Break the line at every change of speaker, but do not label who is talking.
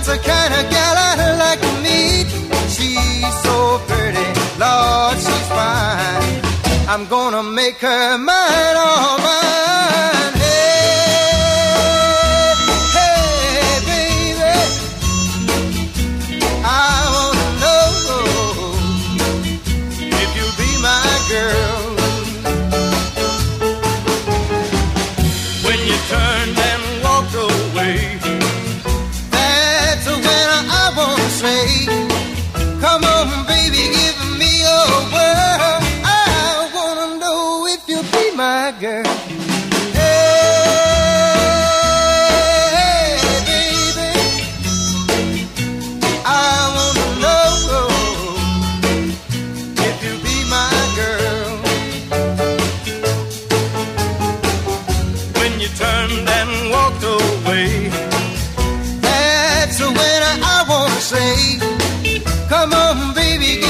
That's the kind of gal I like to meet. She's so pretty, Lord, she's fine. I'm gonna make her mine, all mine. Hey, hey, baby, I wanna know if you'll be my girl. When you turned and walked away, that's when I wanna say, come on, baby, give me your word. I wanna know if you'll be my girl. Hey, baby, I wanna know if you'll be my girl. When you turned and walked away, that's when I wanna say, come on, baby,